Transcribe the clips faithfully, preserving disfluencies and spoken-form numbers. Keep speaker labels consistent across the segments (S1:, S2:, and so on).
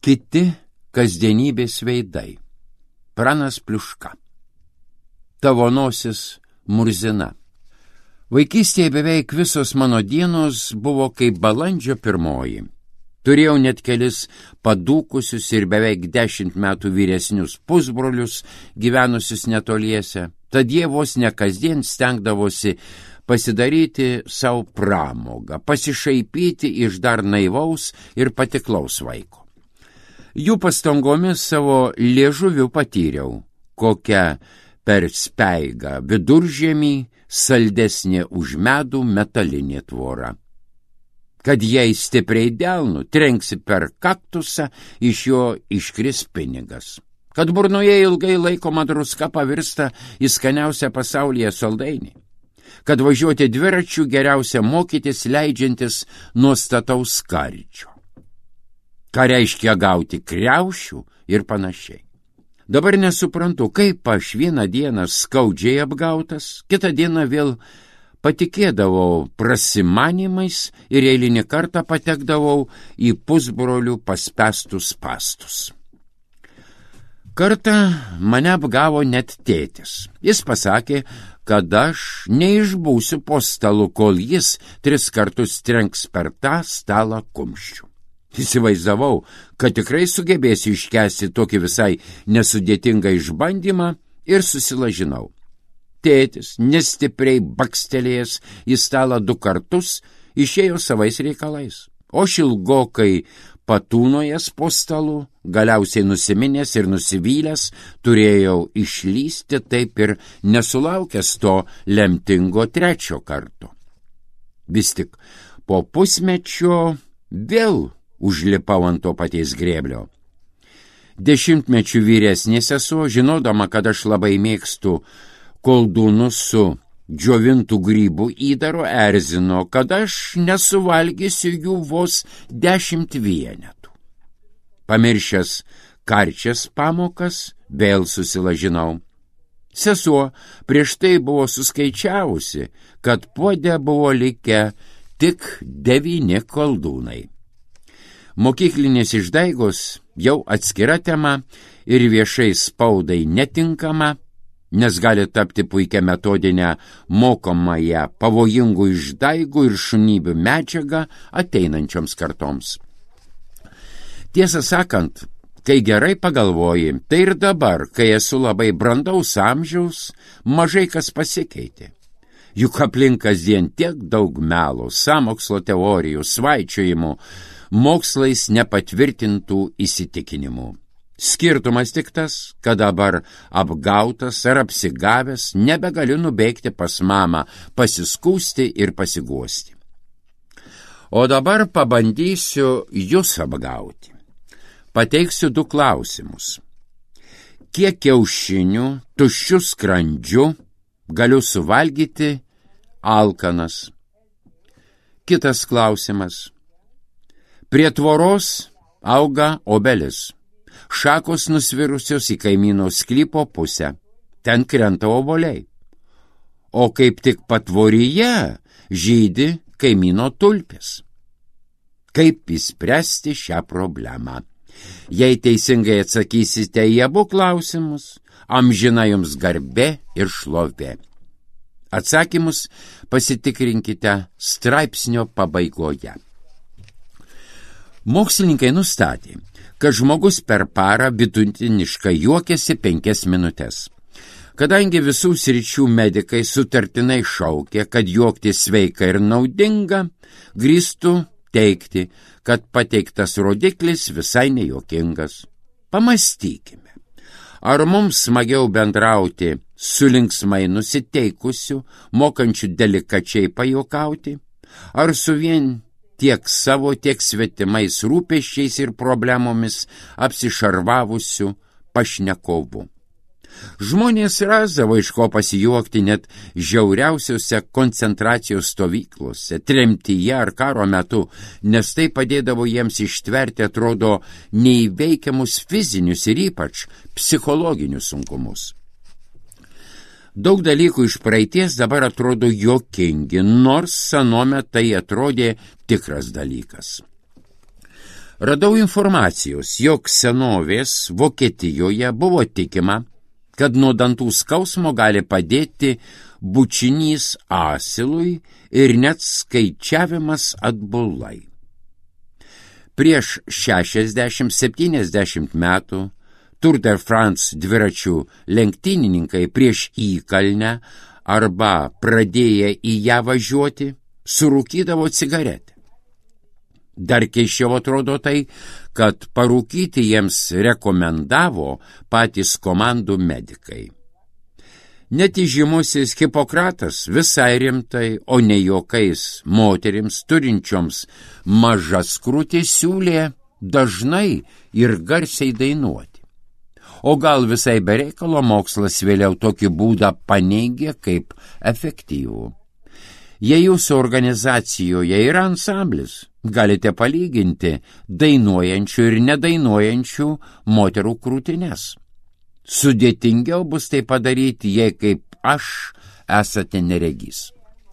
S1: Kiti kasdienybės veidai. Pranas Pliuška. Tavo nosis murzina. Vaikystėje beveik visos mano dienos buvo kaip balandžio pirmoji. Turėjau net kelis padūkusius ir beveik dešimt metų vyresnius pusbrolius, gyvenusius netoliese, tad jie vos ne kasdien stengdavosi pasidaryti savo pramogą, pasišaipyti iš dar naivaus ir patiklaus vaiko. Jų pastangomis savo liežuviu patyriau, kokia per speigą viduržiemį saldesnė už medų metalinė tvora. Kad jei stipriai delnu trenksi per kaktusą, iš jo iškris pinigas. Kad burnoje ilgai laikoma druska pavirsta į skaniausią pasaulyje saldainį. Kad važiuoti dviračiu geriausia mokytis leidžiantis nuo stataus skardžio. Ką reiškia gauti kriaušių ir panašiai. Dabar nesuprantu, kaip aš vieną dieną skaudžiai apgautas, kitą dieną vėl patikėdavau prasimanimais ir eilinį kartą patekdavau į pusbrolių paspęstus spąstus. Kartą mane apgavo net tėtis. Jis pasakė, kad aš neišbūsiu po stalu, kol jis tris kartus trenks per tą stalą kumščiu. Įsivaizdavau, kad tikrai sugebėsiu iškęsti tokį visai nesudėtingą išbandymą ir susilažinau. Tėtis, nestipriai bakstelėjęs į stalą du kartus, išėjo savais reikalais, o aš ilgokai patūnojęs po stalu, galiausiai nusiminęs ir nusivylęs, turėjau išlysti taip ir nesulaukęs to lemtingo trečio karto. Vis tik po pusmečio vėl užlipau ant to paties grėblio. Dešimtmečių vyresnė sesuo, žinodama, kad aš labai mėgstu koldūnus su džiovintų grybų įdaru, erzino, kad aš nesuvalgysiu jų vos dešimt vienetų. Pamiršęs karčias pamokas, vėl susilažinau. Sesuo prieš tai buvo suskaičiavusi, kad puode buvo likę tik devyni koldūnai. Mokyklinės išdaigos jau atskira tema ir viešai spaudai netinkama, nes gali tapti puikia metodinę mokomąją pavojingų išdaigų ir šunybių medžiagą ateinančioms kartoms. Tiesą sakant, kai gerai pagalvoji, tai ir dabar, kai esu labai brandaus amžiaus, mažai kas pasikeitė. Juk aplink kasdien tiek daug melo, sąmokslo teorijų, svaičiojimų, mokslais nepatvirtintų įsitikinimų. Skirtumas tik tas, kad dabar apgautas ar apsigavęs nebegaliu nubėgti pas mamą, pasiskūsti ir pasiguosti. O dabar pabandysiu jūs apgauti. Pateiksiu du klausimus. Kiek kiaušinių tuščių skrandžių galiu suvalgyti alkanas? Kitas klausimas. Prie tvoros auga obelis. Šakos nusvirusios į kaimyno sklypo pusę. Ten krenta obuoliai. O kaip tik patvoryje žydi kaimyno tulpės. Kaip išspręsti šią problemą? Jei teisingai atsakysite į abu klausimus, amžina jums garbė ir šlovė. Atsakymus pasitikrinkite straipsnio pabaigoje. Mokslininkai nustatė, kad žmogus per parą vidutiniškai juokiasi penkias minutes. Kadangi visų sričių medikai sutartinai šaukė, kad juokti sveika ir naudinga, grįstų teigti, kad pateiktas rodiklis visai nejuokingas. Pamastykime, ar mums smagiau bendrauti su linksmai nusiteikusiu, mokančiu delikačiai pajuokauti, ar su vien tiek savo, tiek svetimais rūpesčiais ir problemomis apsišarvavusių pašnekovų. Žmonės rasdavo iš ko pasijuokti net žiauriausiose koncentracijos stovyklose, tremtyje ar karo metu, nes tai padėdavo jiems ištverti, atrodo, neįveikiamus fizinius ir ypač psichologinius sunkumus. Daug dalykų iš praeities dabar atrodo juokingi, nors senome tai atrodė tikras dalykas. Radau informacijos, jog senovės Vokietijoje buvo tikima, kad nuo dantų skausmo gali padėti bučinys asilui ir net skaičiavimas atbulai. Prieš šešiasdešimt septyniasdešimt metų Tour de France dviračių lenktynininkai prieš įkalnę arba pradėję į ją važiuoti surūkydavo cigaretę. Dar keisčiau atrodo tai, kad parūkyti jiems rekomendavo patys komandų medikai. Net įžymusis Hipokratas visai rimtai, o ne juokais moterims turinčioms mažas krūtis siūlė dažnai ir garsiai dainuoti. O gal visai bereikalo mokslas vėliau tokį būdą paneigė kaip efektyvų. Jei jūsų organizacijoje yra ansamblis, galite palyginti dainuojančių ir nedainuojančių moterų krūtines. Sudėtingiau bus tai padaryti, jei kaip aš esate neregys.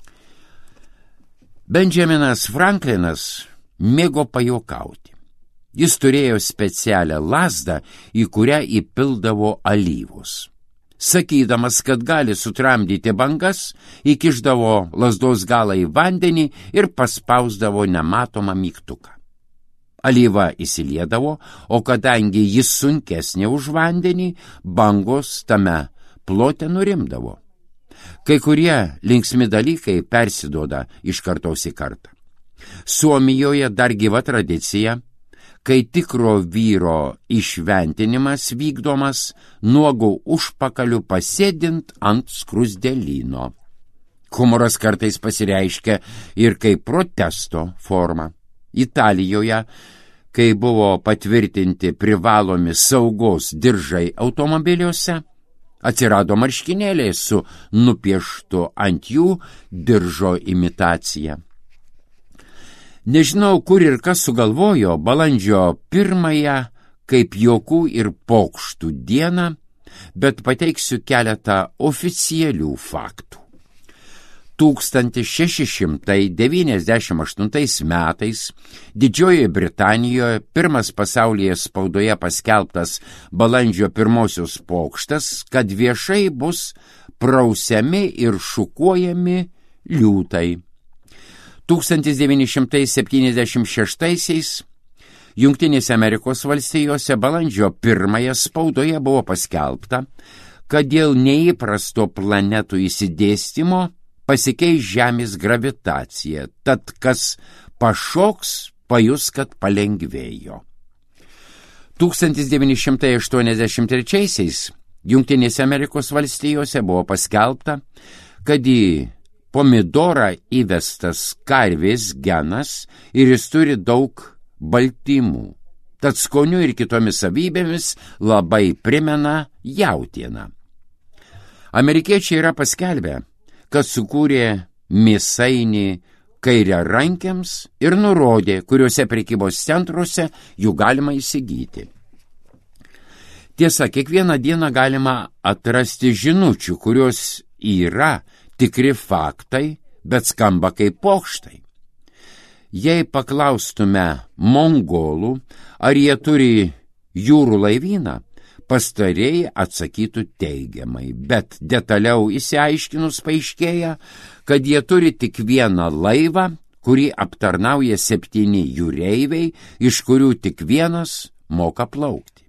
S1: Benjaminas Franklinas mėgo pajuokauti. Jis turėjo specialią lazdą, į kurią įpildavo alyvos. Sakydamas, kad gali sutramdyti bangas, įkišdavo lazdos galą į vandenį ir paspausdavo nematomą mygtuką. Alyva įsiliedavo, o kadangi jis sunkesnė už vandenį, bangos tame plote nurimdavo. Kai kurie linksmi dalykai persiduoda iš kartos į kartą. Suomijoje dar gyva tradicija, kai tikro vyro išventinimas vykdomas nuogu užpakaliu pasėdint ant skruzdėlyno. Humoras kartais pasireiškia ir kaip protesto forma. Italijoje, kai buvo patvirtinti privalomi saugos diržai automobiliuose, atsirado marškinėliai su nupieštu ant jų diržo imitacija. Nežinau, kur ir kas sugalvojo balandžio pirmąją kaip juokų ir pokštų dieną, bet pateiksiu keletą oficialių faktų. tūkstantis šeši šimtai devyniasdešimt aštuntais metais Didžiojoje Britanijoje pirmas pasaulyje spaudoje paskelbtas balandžio pirmosios pokštas, kad viešai bus prausiami ir šukuojami liūtai. tūkstantis devyni šimtai septyniasdešimt šeštaisiais Jungtinėse Amerikos valstijose balandžio pirmąją spaudoje buvo paskelbta, kad dėl neįprasto planetų išsidėstymo pasikeis Žemės gravitacija, tad kas pašoks, pajus, kad palengvėjo. tūkstantis devyni šimtai aštuoniasdešimt trečiaisiais Jungtinėse Amerikos valstijose buvo paskelbta, kad į pomidorą įvestas karvės genas ir jis turi daug baltymų, tad skoniu ir kitomis savybėmis labai primena jautieną. Amerikiečiai yra paskelbę, kad sukūrė mėsainį kairiarankiams ir nurodė, kuriuose prekybos centruose jų galima įsigyti. Tiesa, kiekvieną dieną galima atrasti žinučių, kurios yra tikri faktai, bet skamba kaip pokštai. Jei paklaustume mongolų, ar jie turi jūrų laivyną, pastarieji atsakytų teigiamai, bet detaliau įsiaiškinus paaiškėja, kad jie turi tik vieną laivą, kurį aptarnauja septyni jūreiviai, iš kurių tik vienas moka plaukti.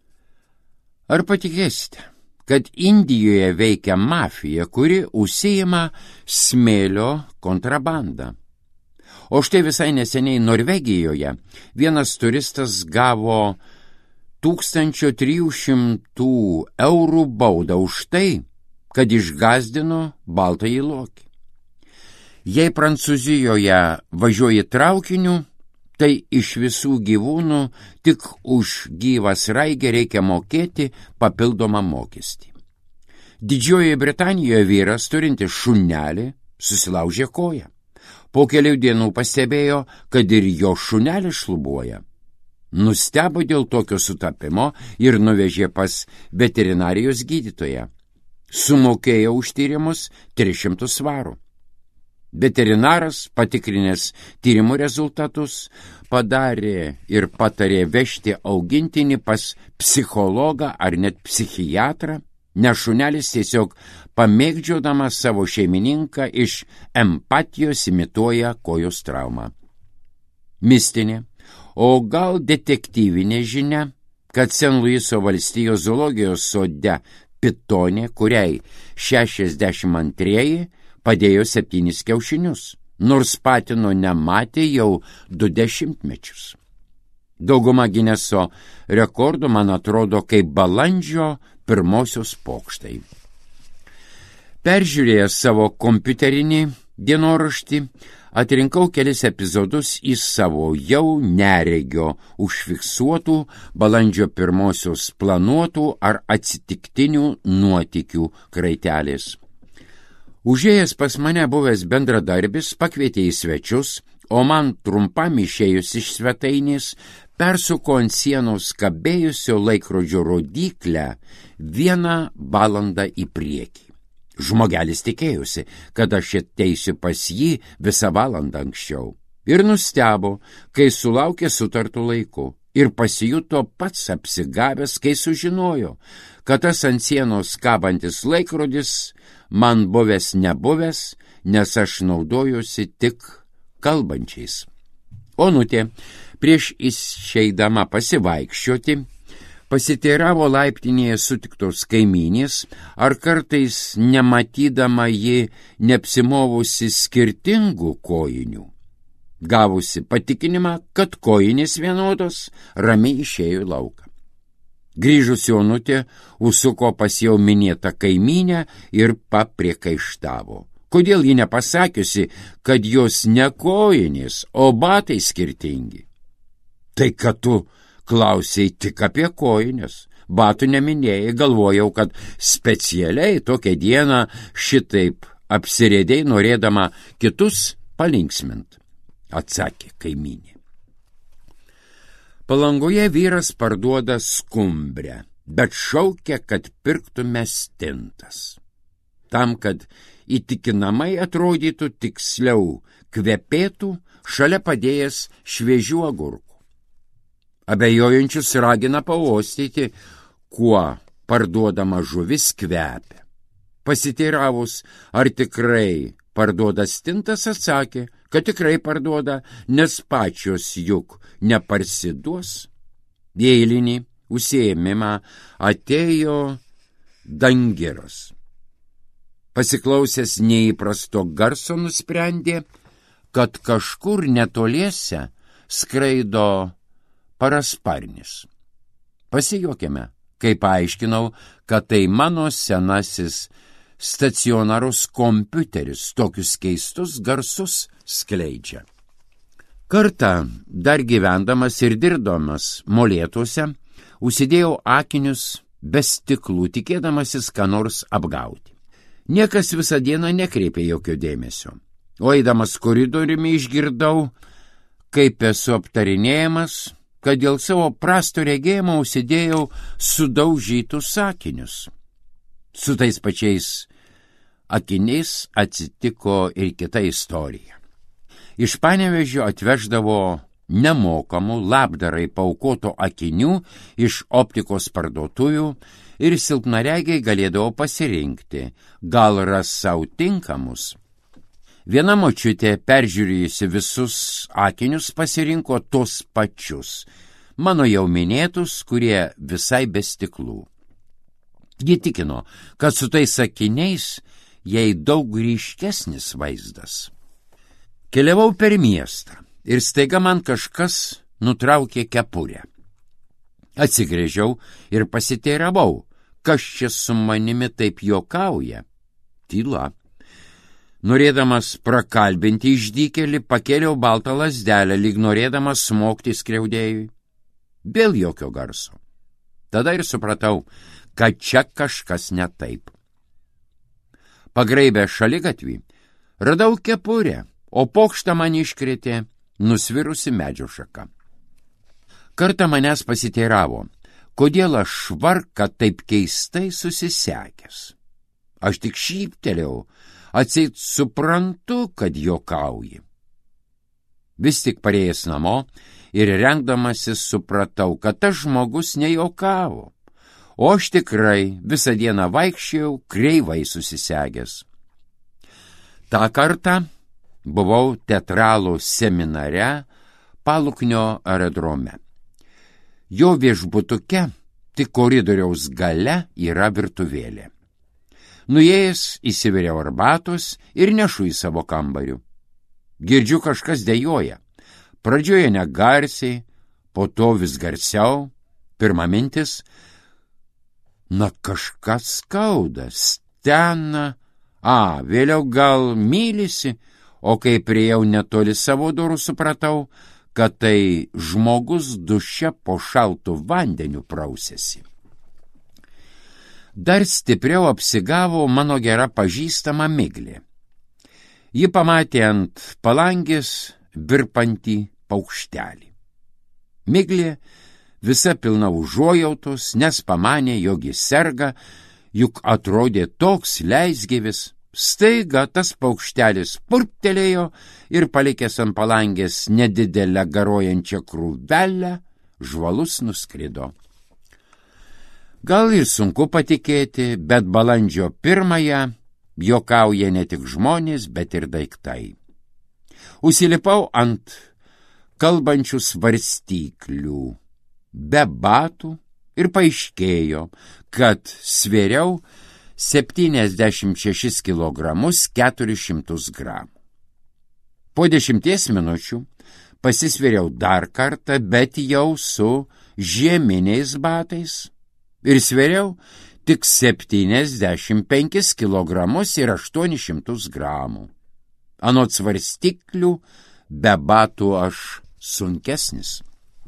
S1: Ar patikėsite, kad Indijoje veikia mafija, kuri užsiima smėlio kontrabandą? O štai visai neseniai Norvegijoje vienas turistas gavo tūkstančio trijų šimtų eurų baudą už tai, kad išgazdino baltąjį lokį. Jei Prancūzijoje važiuoji traukiniu, tai iš visų gyvūnų tik už gyvą sraigę reikia mokėti papildomą mokestį. Didžiojoje Britanijoje vyras turintis šunelį susilaužė koją. Po kelių dienų pastebėjo, kad ir jo šunelis šlubuoja. Nustebo dėl tokio sutapimo ir nuvežė pas veterinarijos gydytoją. Sumokėjo už tyrimus tris šimtus svarų. Veterinaras, patikrinęs tyrimų rezultatus, padarė ir patarė vežti augintinį pas psichologą ar net psichiatrą, nes šunelis tiesiog pamėgdžiodamas savo šeimininką iš empatijos imituoja kojos traumą. Mistinė, o gal detektyvinė žinia, kad Sen Luiso valstijos zoologijos sode pitonė, kuriai šešiasdešimt antrieji padėjo septynis kiaušinius, nors patino nematė jau du dešimtmečius. Dauguma Gineso rekordų, man atrodo, kaip balandžio pirmosios pokštai. Peržiūrėjęs savo kompiuterinį dienoraštį, atrinkau kelis epizodus į savo jau neregio užfiksuotų balandžio pirmosios planuotų ar atsitiktinių nuotykių kraitelės. Užėjęs pas mane buvęs bendradarbis pakvietė į svečius, o man trumpam išėjus iš svetainės persuko ant sienos kabėjusio laikrodžio rodyklę vieną valandą į priekį. Žmogelis tikėjusi, kad aš ateisiu pas jį visą valandą anksčiau. Ir nustebo, kai sulaukė sutartų laiku. Ir pasijuto pats apsigavęs, kai sužinojo, kad tas ant sienos kabantis laikrodis man buvęs nebuvęs, nes aš naudojusi tik kalbančiais. Onutė, prieš išeidama pasivaikščioti, pasiteiravo laiptinėje sutiktos kaimynės, ar kartais nematydama ji neapsimovusi skirtingų kojinių. Gavusi patikinimą, kad kojinės vienodos, ramiai išėjo į lauką. Grįžusi Onutė užsuko pas jau minėtą kaimynę ir papriekaištavo. Kodėl ji nepasakiusi, kad jos ne kojinės, o batai skirtingi? Tai kad tu klausiai tik apie kojinės, batų neminėjai, galvojau, kad specialiai tokią dieną šitaip apsirėdei, norėdama kitus palinksmint, atsakė kaimynė. Palangoje vyras parduoda skumbrę, bet šaukia, kad pirktume stintas. Tam, kad įtikinamai atrodytų tiksliau, kvepėtų, šalia padėjęs šviežių agurkų. Abejojančius ragina pauostyti, kuo parduodama žuvis kvepia. Pasiteiravus, ar tikrai parduoda stintas, atsakė, kad tikrai parduoda, nes pačios juk neparsiduos. Į eilinį užsiėmimą atėjo dangiras. Pasiklausęs neįprasto garso nusprendė, kad kažkur netoliese skraido parasparnis. Pasijuokėme, kai paaiškinau, kad tai mano senasis stacionarus kompiuteris tokius keistus garsus skleidžia. Kartą, dar gyvendamas ir dirbdamas Molėtuose, užsidėjau akinius be stiklų, tikėdamasis ką nors apgauti. Niekas visą dieną nekreipė jokio dėmesio. O eidamas koridoriumi išgirdau, kaip esu aptarinėjamas, kad dėl savo prasto regėjimo užsidėjau sudaužytus akinius. Su tais pačiais akiniais atsitiko ir kita istorija. Iš Panevėžio atveždavo nemokamų labdarai paaukoto akinių iš optikos parduotuvių ir silpnaregiai galėdavo pasirinkti, gal ras sau tinkamus. Viena močiutė, peržiūrėjusi visus akinius, pasirinko tos pačius, mano jau minėtus, kurie visai be stiklų. Ji tikino, kad su tais akiniais jai daug ryškesnis vaizdas. Keliavau per miestą ir staiga man kažkas nutraukė kepurę. Atsigręžiau ir pasiteiravau, kas čia su manimi taip juokauja. Tyla. Norėdamas prakalbinti išdykėlį, pakėliau baltą lazdelę, lyg norėdamas smogti skriaudėjui. Vėl jokio garso. Tada ir supratau, kad čia kažkas ne taip. Pagraibę šaligatvį, radau kepurę, o pokštą man iškrėtė nusvirusi medžio šaka. Kartą manęs pasiteiravo, kodėl aš švarką taip keistai susisekęs. Aš tik šyptelėjau, Atseit suprantu, kad juokauji. Vis tik parėjęs namo ir rengdamasis supratau, kad tas žmogus nejuokavo, o aš tikrai visą dieną vaikščiojau kreivai susisegęs. Ta kartą buvau teatralų seminare Paluknio aerodrome. Jo viešbutuke tik koridoriaus gale yra virtuvėlė. Nuėjęs įsiviriau arbatos ir nešu į savo kambarių. Girdžiu, kažkas dejuoja. Pradžioje negarsiai, po to vis garsiau. Pirma mintis, na kažkas skauda, stena, a, vėliau gal mylisi, o kai priėjau netoli savo durų, supratau, kad tai žmogus duše po šaltu vandeniu prausėsi. Dar stipriau apsigavo mano gera pažįstama Miglė. Ji pamatė ant palangės virpantį paukštelį. Miglė visa pilna užuojautos, nes pamanė, jog jis serga, juk atrodė toks leisgyvis. Staiga tas paukštelis purptelėjo ir palikęs ant palangės nedidelę garuojančią krūvelę, žvalus nuskrido. Gal ir sunku patikėti, bet balandžio pirmąją juokauja ne tik žmonės, bet ir daiktai. Užsilipau ant kalbančių svarstyklių, be batų ir paaiškėjo, kad svėriau septyniasdešimt šešis kilogramus keturis šimtus gramų. Po dešimties minučių pasisvėriau dar kartą, bet jau su žieminiais batais ir svėriau tik septyniasdešimt penkis kilogramus ir aštuonis šimtus gramų. Anot svarstyklių, be batų aš sunkesnis.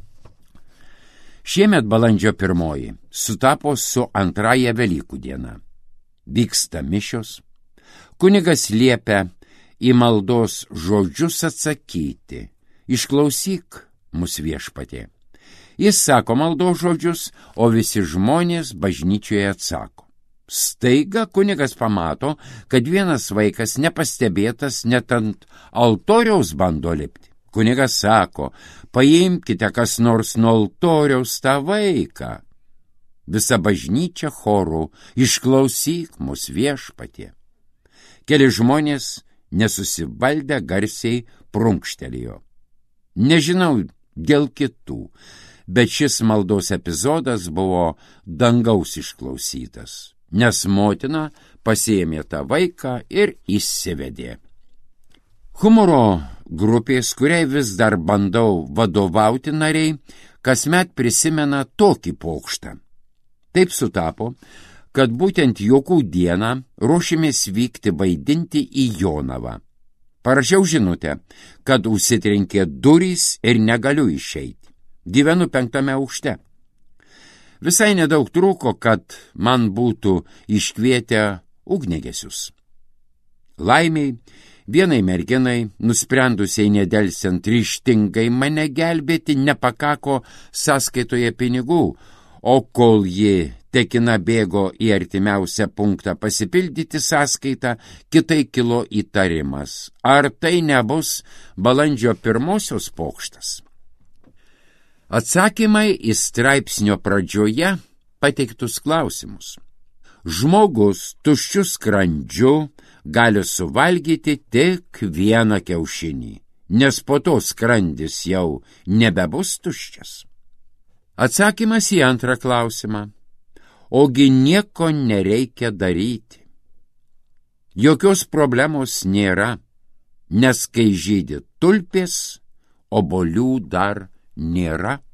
S1: Šiemet balandžio pirmoji sutapo su antrąja Velykų diena. Vyksta mišios. Kunigas liepia į maldos žodžius atsakyti. Išklausyk mus, Viešpatie. Jis sako maldos žodžius, o visi žmonės bažnyčioje atsako. Staiga kunigas pamato, kad vienas vaikas nepastebėtas net ant altoriaus bando lipti. Kunigas sako, paimkite kas nors nuo altoriaus tą vaiką. Visa bažnyčia choru, išklausyk mus, Viešpatie. Keli žmonės nesusivaldę garsiai prunkštelėjo. Nežinau dėl kitų, bet šis maldos epizodas buvo dangaus išklausytas, nes motina pasiėmė tą vaiką ir įsivedė. Humoro grupės, kuriai vis dar bandau vadovauti nariai, kasmet prisimena tokį pokštą. Taip sutapo, kad būtent juokų dieną ruošimės vykti vaidinti į Jonavą. Parašiau žinutę, kad užsitrenkė durys ir negaliu išeiti. Gyvenu penktame aukšte. Visai nedaug trūko, kad man būtų iškvietę ugnegesius. Laimiai, vienai merginai, nusprendusiai nedelsiant ryžtingai mane gelbėti, nepakako sąskaitoje pinigų, o kol ji tekina bėgo į artimiausią punktą pasipildyti sąskaitą, kitai kilo įtarimas. Ar tai nebus balandžio pirmosios pokštas? Atsakymai į straipsnio pradžioje pateiktus klausimus. Žmogus tuščiu skrandžiu gali suvalgyti tik vieną kiaušinį, nes po to skrandis jau nebebus tuščias. Atsakymas į antrą klausimą. Ogi nieko nereikia daryti. Jokios problemos nėra, nes kai žydi tulpės, obuolių dar nėra.